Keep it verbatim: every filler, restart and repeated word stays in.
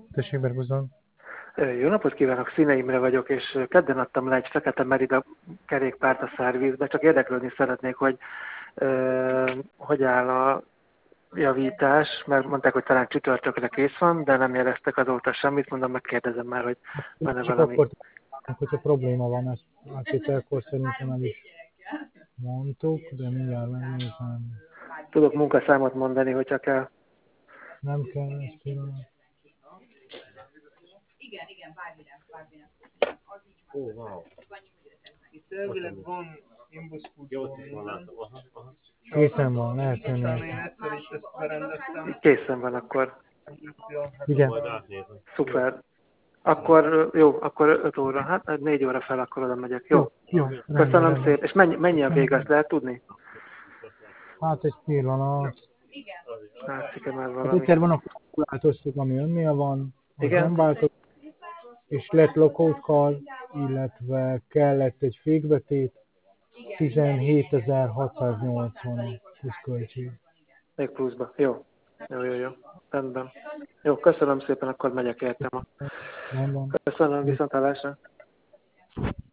Tessék, Berbuzon. Jó napot kívánok, Színe Imre vagyok, és kedden adtam le egy fekete Merida kerékpárt a szervizbe, csak érdeklődni szeretnék, hogy uh, hogy áll a javítás, mert mondták, hogy talán csütörtökre kész van, de nem jeleztek azóta semmit, mondom, megkérdezem már, hogy van-e Csak valami. akkor tudnánk, hogyha probléma van, ezt átvételkor szerintem el is mondtuk, de mindjárt megnézem. Tudok munkaszámot mondani, hogyha kell. Nem kell ezt pillanat. Ó, wow. Itt elvileg van imbuszkultúra minden. Készen van, lehet jönni. Utána én egyszer is ezt berendeztem. Készen van akkor. Igen. Majd átnézem. Szuper. Akkor jó, akkor öt óra, hát négy óra fel, akkor oda megyek. Jó. Jó, Köszönöm rendben. szépen. És mennyi, mennyi a vége, azt lehet tudni? Hát egy pillanat. Látszik-e már Hát valami? egyszer van, akkor változtuk, ami önnél van, az Igen. nem változott, és lett lockout call, illetve kellett egy fékbetét, tizenhétezer-hatszáznyolcvan plusz költség. Még pluszba. Jó. Jó, jó, jó. Rendben. Jó, köszönöm szépen, akkor megyek értem. Nem van. Köszönöm, viszontlátásra.